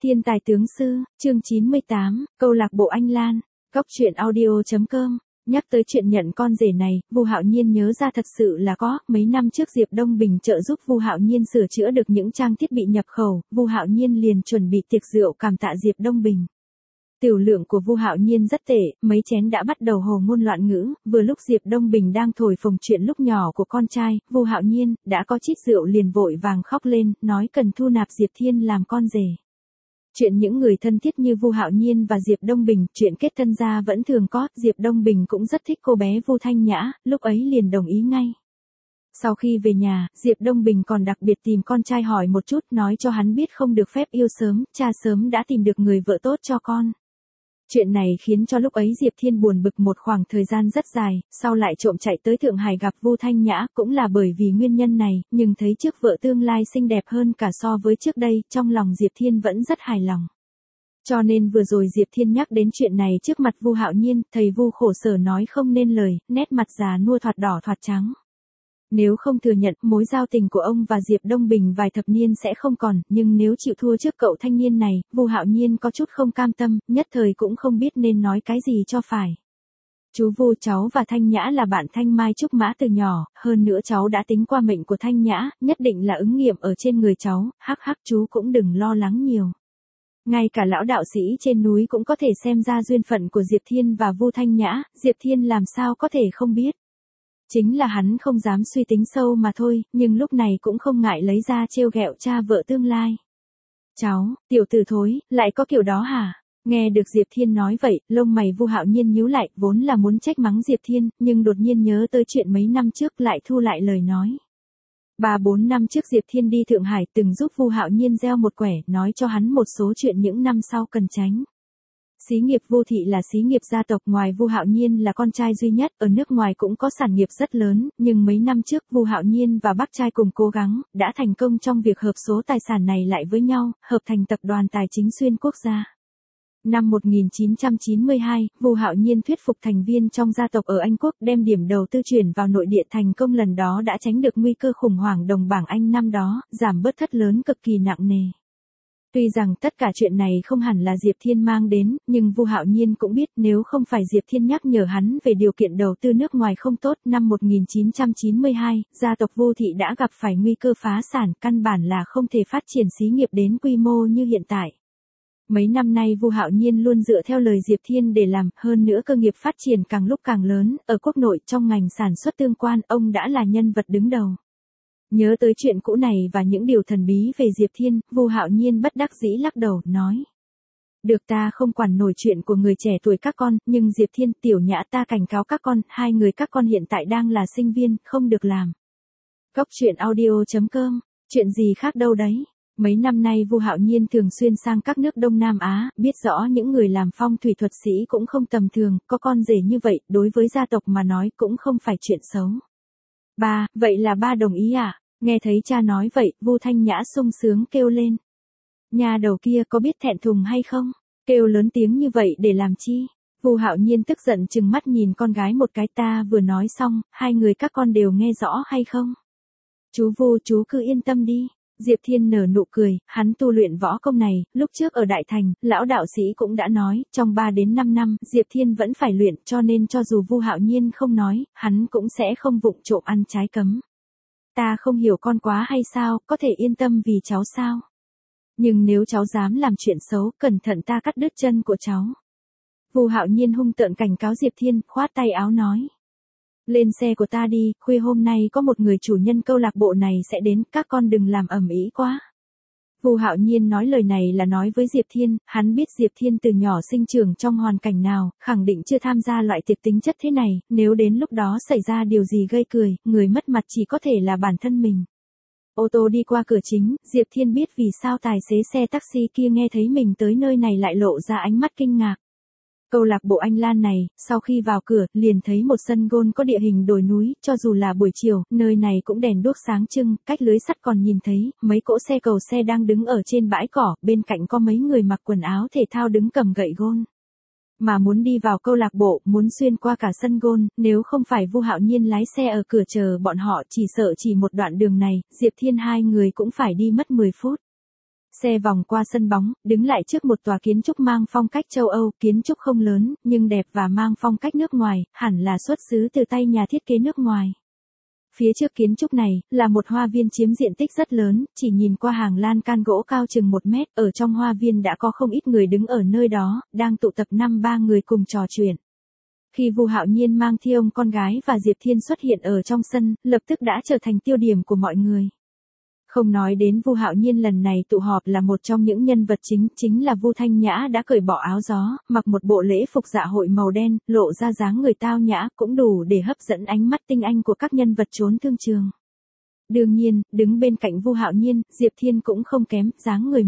Thiên tài tướng sư, chương 98, câu lạc bộ Anh Lan, góc truyện audio.com. Nhắc tới chuyện nhận con rể này, Vu Hạo Nhiên nhớ ra thật sự là có, mấy năm trước Diệp Đông Bình trợ giúp Vu Hạo Nhiên sửa chữa được những trang thiết bị nhập khẩu, Vu Hạo Nhiên liền chuẩn bị tiệc rượu cảm tạ Diệp Đông Bình. Tiểu lượng của Vu Hạo Nhiên rất tệ, mấy chén đã bắt đầu hồ ngôn loạn ngữ, vừa lúc Diệp Đông Bình đang thổi phồng chuyện lúc nhỏ của con trai, Vu Hạo Nhiên đã có chít rượu liền vội vàng khóc lên, nói cần thu nạp Diệp Thiên làm con rể. Chuyện những người thân thiết như Vu Hạo Nhiên và Diệp Đông Bình, chuyện kết thân gia vẫn thường có, Diệp Đông Bình cũng rất thích cô bé Vu Thanh Nhã, lúc ấy liền đồng ý ngay. Sau khi về nhà, Diệp Đông Bình còn đặc biệt tìm con trai hỏi một chút, nói cho hắn biết không được phép yêu sớm, cha sớm đã tìm được người vợ tốt cho con. Chuyện này khiến cho lúc ấy Diệp Thiên buồn bực một khoảng thời gian rất dài, sau lại trộm chạy tới Thượng Hải gặp Vu Thanh Nhã, cũng là bởi vì nguyên nhân này, nhưng thấy trước vợ tương lai xinh đẹp hơn cả so với trước đây, trong lòng Diệp Thiên vẫn rất hài lòng. Cho nên vừa rồi Diệp Thiên nhắc đến chuyện này trước mặt Vu Hạo Nhiên, thầy Vu khổ sở nói không nên lời, nét mặt già nua thoạt đỏ thoạt trắng. Nếu không thừa nhận mối giao tình của ông và Diệp Đông Bình vài thập niên sẽ không còn, nhưng nếu chịu thua trước cậu thanh niên này, Vu Hạo Nhiên có chút không cam tâm, nhất thời cũng không biết nên nói cái gì cho phải. Chú Vu, cháu và Thanh Nhã là bạn Thanh Mai Trúc Mã từ nhỏ, hơn nữa cháu đã tính qua mệnh của Thanh Nhã, nhất định là ứng nghiệm ở trên người cháu, hắc hắc chú cũng đừng lo lắng nhiều. Ngay cả lão đạo sĩ trên núi cũng có thể xem ra duyên phận của Diệp Thiên và Vu Thanh Nhã, Diệp Thiên làm sao có thể không biết. Chính là hắn không dám suy tính sâu mà thôi, nhưng lúc này cũng không ngại lấy ra trêu ghẹo cha vợ tương lai. Cháu, tiểu tử thối, lại có kiểu đó hả? Nghe được Diệp Thiên nói vậy, lông mày Vu Hạo Nhiên nhíu lại, vốn là muốn trách mắng Diệp Thiên, nhưng đột nhiên nhớ tới chuyện mấy năm trước lại thu lại lời nói. 3-4 năm trước Diệp Thiên đi Thượng Hải từng giúp Vu Hạo Nhiên gieo một quẻ, nói cho hắn một số chuyện những năm sau cần tránh. Xí nghiệp Vu thị là xí nghiệp gia tộc, ngoài Vu Hạo Nhiên là con trai duy nhất, ở nước ngoài cũng có sản nghiệp rất lớn, nhưng mấy năm trước Vu Hạo Nhiên và bác trai cùng cố gắng, đã thành công trong việc hợp số tài sản này lại với nhau, hợp thành tập đoàn tài chính xuyên quốc gia. Năm 1992, Vu Hạo Nhiên thuyết phục thành viên trong gia tộc ở Anh Quốc đem điểm đầu tư chuyển vào nội địa thành công, lần đó đã tránh được nguy cơ khủng hoảng đồng bảng Anh năm đó, giảm bớt thất lớn cực kỳ nặng nề. Tuy rằng tất cả chuyện này không hẳn là Diệp Thiên mang đến, nhưng Vu Hạo Nhiên cũng biết nếu không phải Diệp Thiên nhắc nhở hắn về điều kiện đầu tư nước ngoài không tốt, năm 1992, gia tộc Vu thị đã gặp phải nguy cơ phá sản, căn bản là không thể phát triển xí nghiệp đến quy mô như hiện tại. Mấy năm nay Vu Hạo Nhiên luôn dựa theo lời Diệp Thiên để làm, hơn nữa cơ nghiệp phát triển càng lúc càng lớn, ở quốc nội trong ngành sản xuất tương quan, ông đã là nhân vật đứng đầu. Nhớ tới chuyện cũ này và những điều thần bí về Diệp Thiên, Vu Hạo Nhiên bất đắc dĩ lắc đầu, nói. Được, ta không quản nổi chuyện của người trẻ tuổi các con, nhưng Diệp Thiên, Tiểu Nhã, ta cảnh cáo các con, hai người các con hiện tại đang là sinh viên, không được làm. Góc truyện audio.com, chuyện gì khác đâu đấy. Mấy năm nay Vu Hạo Nhiên thường xuyên sang các nước Đông Nam Á, biết rõ những người làm phong thủy thuật sĩ cũng không tầm thường, có con rể như vậy, đối với gia tộc mà nói cũng không phải chuyện xấu. Ba, vậy là ba đồng ý à? Nghe thấy cha nói vậy, Vu Thanh Nhã sung sướng kêu lên. Nhà đầu kia có biết thẹn thùng hay không? Kêu lớn tiếng như vậy để làm chi? Vu Hạo Nhiên tức giận trừng mắt nhìn con gái một cái, ta vừa nói xong, hai người các con đều nghe rõ hay không? Chú Vu, chú cứ yên tâm đi. Diệp Thiên nở nụ cười, hắn tu luyện võ công này, lúc trước ở Đại Thành, lão đạo sĩ cũng đã nói, trong 3 đến 5 năm, Diệp Thiên vẫn phải luyện, cho nên cho dù Vu Hạo Nhiên không nói, hắn cũng sẽ không vụng trộm ăn trái cấm. Ta không hiểu con quá hay sao, có thể yên tâm vì cháu sao? Nhưng nếu cháu dám làm chuyện xấu, cẩn thận ta cắt đứt chân của cháu. Vu Hạo Nhiên hung tợn cảnh cáo Diệp Thiên, khoát tay áo nói. Lên xe của ta đi, khuya hôm nay có một người chủ nhân câu lạc bộ này sẽ đến, các con đừng làm ầm ĩ quá. Vu Hạo Nhiên nói lời này là nói với Diệp Thiên, hắn biết Diệp Thiên từ nhỏ sinh trưởng trong hoàn cảnh nào, khẳng định chưa tham gia loại tiệc tính chất thế này, nếu đến lúc đó xảy ra điều gì gây cười, người mất mặt chỉ có thể là bản thân mình. Ô tô đi qua cửa chính, Diệp Thiên biết vì sao tài xế xe taxi kia nghe thấy mình tới nơi này lại lộ ra ánh mắt kinh ngạc. Câu lạc bộ Anh Lan này, sau khi vào cửa, liền thấy một sân golf có địa hình đồi núi, cho dù là buổi chiều, nơi này cũng đèn đuốc sáng trưng, cách lưới sắt còn nhìn thấy, mấy cỗ xe cầu xe đang đứng ở trên bãi cỏ, bên cạnh có mấy người mặc quần áo thể thao đứng cầm gậy golf. Mà muốn đi vào câu lạc bộ, muốn xuyên qua cả sân golf, nếu không phải Vu Hạo Nhiên lái xe ở cửa chờ bọn họ, chỉ sợ chỉ một đoạn đường này, Diệp Thiên hai người cũng phải đi mất 10 phút. Xe vòng qua sân bóng, đứng lại trước một tòa kiến trúc mang phong cách châu Âu, kiến trúc không lớn, nhưng đẹp và mang phong cách nước ngoài, hẳn là xuất xứ từ tay nhà thiết kế nước ngoài. Phía trước kiến trúc này, là một hoa viên chiếm diện tích rất lớn, chỉ nhìn qua hàng lan can gỗ cao chừng 1 mét, ở trong hoa viên đã có không ít người đứng ở nơi đó, đang tụ tập 5-3 người cùng trò chuyện. Khi Vu Hạo Nhiên mang theo ông con gái và Diệp Thiên xuất hiện ở trong sân, lập tức đã trở thành tiêu điểm của mọi người. Không nói đến Vu Hạo Nhiên lần này tụ họp là một trong những nhân vật chính là Vu Thanh Nhã đã cởi bỏ áo gió, mặc một bộ lễ phục dạ hội màu đen, lộ ra dáng người tao nhã, cũng đủ để hấp dẫn ánh mắt tinh anh của các nhân vật trốn thương trường. Đương nhiên, đứng bên cạnh Vu Hạo Nhiên, Diệp Thiên cũng không kém, dáng người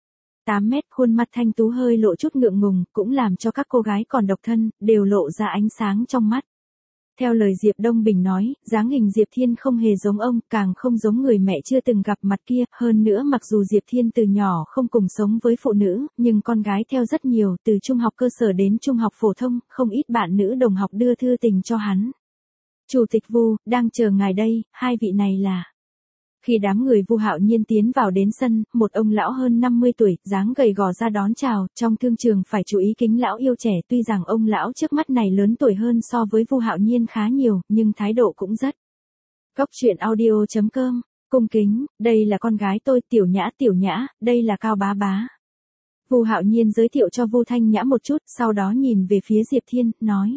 1,8 mét, khuôn mặt thanh tú hơi lộ chút ngượng ngùng, cũng làm cho các cô gái còn độc thân, đều lộ ra ánh sáng trong mắt. Theo lời Diệp Đông Bình nói, dáng hình Diệp Thiên không hề giống ông, càng không giống người mẹ chưa từng gặp mặt kia, hơn nữa mặc dù Diệp Thiên từ nhỏ không cùng sống với phụ nữ, nhưng con gái theo rất nhiều, từ trung học cơ sở đến trung học phổ thông, không ít bạn nữ đồng học đưa thư tình cho hắn. Chủ tịch Vu, đang chờ ngài đây, hai vị này là... Khi đám người Vu Hạo Nhiên tiến vào đến sân, một ông lão hơn 50 tuổi, dáng gầy gò ra đón chào, trong thương trường phải chú ý kính lão yêu trẻ, tuy rằng ông lão trước mắt này lớn tuổi hơn so với Vu Hạo Nhiên khá nhiều, nhưng thái độ cũng rất. Cốc truyện audio.com, cung kính, đây là con gái tôi, Tiểu Nhã, đây là Cao Bá Bá. Vu Hạo Nhiên giới thiệu cho Vu Thanh Nhã một chút, sau đó nhìn về phía Diệp Thiên, nói.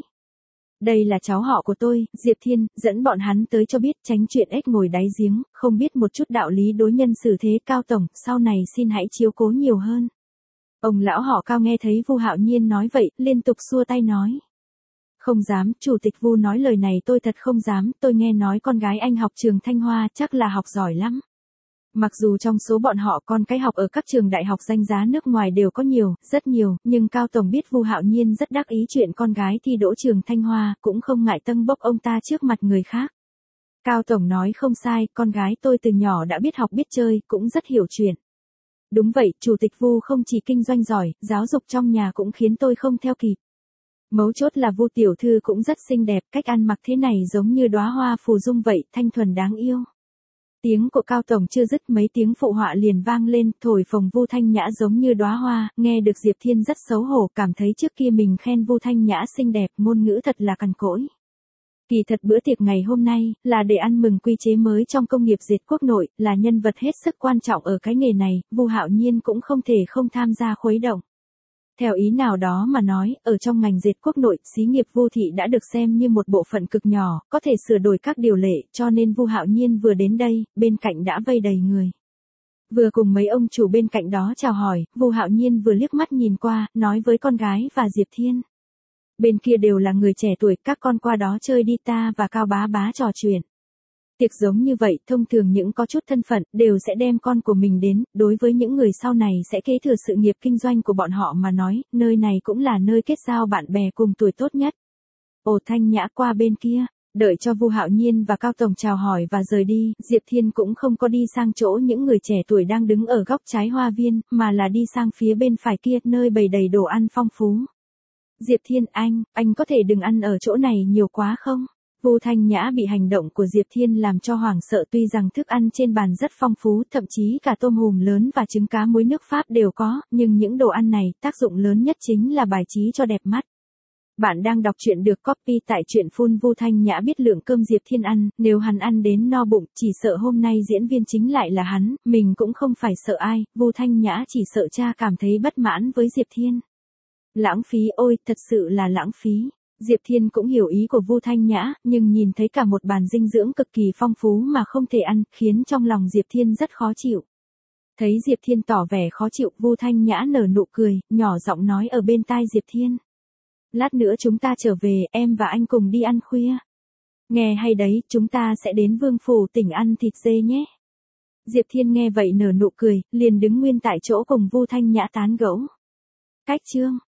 Đây là cháu họ của tôi, Diệp Thiên, dẫn bọn hắn tới cho biết, tránh chuyện ếch ngồi đáy giếng, không biết một chút đạo lý đối nhân xử thế. Cao tổng, sau này xin hãy chiếu cố nhiều hơn. Ông lão họ Cao nghe thấy Vu Hạo Nhiên nói vậy, liên tục xua tay nói. Không dám, chủ tịch Vu nói lời này tôi thật không dám, tôi nghe nói con gái anh học trường Thanh Hoa chắc là học giỏi lắm. Mặc dù trong số bọn họ con cái học ở các trường đại học danh giá nước ngoài đều có nhiều, rất nhiều, nhưng Cao tổng biết Vu Hạo Nhiên rất đắc ý chuyện con gái thi đỗ trường Thanh Hoa, cũng không ngại tâng bốc ông ta trước mặt người khác. Cao tổng nói không sai, con gái tôi từ nhỏ đã biết học biết chơi, cũng rất hiểu chuyện. Đúng vậy, chủ tịch Vu không chỉ kinh doanh giỏi, giáo dục trong nhà cũng khiến tôi không theo kịp. Mấu chốt là Vu tiểu thư cũng rất xinh đẹp, cách ăn mặc thế này giống như đóa hoa phù dung vậy, thanh thuần đáng yêu. Tiếng của Cao tổng chưa dứt, mấy tiếng phụ họa liền vang lên, thổi phồng Vu Thanh Nhã giống như đóa hoa, nghe được Diệp Thiên rất xấu hổ, cảm thấy trước kia mình khen Vu Thanh Nhã xinh đẹp, ngôn ngữ thật là cằn cỗi. Kỳ thật bữa tiệc ngày hôm nay, là để ăn mừng quy chế mới trong công nghiệp dệt quốc nội, là nhân vật hết sức quan trọng ở cái nghề này, Vu Hạo Nhiên cũng không thể không tham gia khuấy động. Theo ý nào đó mà nói, ở trong ngành dệt quốc nội, xí nghiệp Vu thị đã được xem như một bộ phận cực nhỏ, có thể sửa đổi các điều lệ, cho nên Vu Hạo Nhiên vừa đến đây, bên cạnh đã vây đầy người. Vừa cùng mấy ông chủ bên cạnh đó chào hỏi, Vu Hạo Nhiên vừa liếc mắt nhìn qua, nói với con gái và Diệp Thiên. Bên kia đều là người trẻ tuổi, các con qua đó chơi đi, ta và Cao Bá Bá trò chuyện. Tiệc giống như vậy, thông thường những có chút thân phận, đều sẽ đem con của mình đến, đối với những người sau này sẽ kế thừa sự nghiệp kinh doanh của bọn họ mà nói, nơi này cũng là nơi kết giao bạn bè cùng tuổi tốt nhất. Ồ, Thanh Nhã qua bên kia, đợi cho Vu Hạo Nhiên và Cao tổng chào hỏi và rời đi, Diệp Thiên cũng không có đi sang chỗ những người trẻ tuổi đang đứng ở góc trái hoa viên, mà là đi sang phía bên phải kia, nơi bày đầy đồ ăn phong phú. Diệp Thiên, anh có thể đừng ăn ở chỗ này nhiều quá không? Vu Thanh Nhã bị hành động của Diệp Thiên làm cho hoảng sợ, tuy rằng thức ăn trên bàn rất phong phú, thậm chí cả tôm hùm lớn và trứng cá muối nước Pháp đều có, nhưng những đồ ăn này, tác dụng lớn nhất chính là bài trí cho đẹp mắt. Bạn đang đọc truyện được copy tại truyện full. Vu Thanh Nhã biết lượng cơm Diệp Thiên ăn, nếu hắn ăn đến no bụng, chỉ sợ hôm nay diễn viên chính lại là hắn, mình cũng không phải sợ ai, Vu Thanh Nhã chỉ sợ cha cảm thấy bất mãn với Diệp Thiên. Lãng phí, ôi, thật sự là lãng phí. Diệp Thiên cũng hiểu ý của Vu Thanh Nhã, nhưng nhìn thấy cả một bàn dinh dưỡng cực kỳ phong phú mà không thể ăn, khiến trong lòng Diệp Thiên rất khó chịu. Thấy Diệp Thiên tỏ vẻ khó chịu, Vu Thanh Nhã nở nụ cười, nhỏ giọng nói ở bên tai Diệp Thiên. Lát nữa chúng ta trở về, em và anh cùng đi ăn khuya. Nghe hay đấy, chúng ta sẽ đến Vương Phủ tỉnh ăn thịt dê nhé. Diệp Thiên nghe vậy nở nụ cười, liền đứng nguyên tại chỗ cùng Vu Thanh Nhã tán gẫu. Cách chương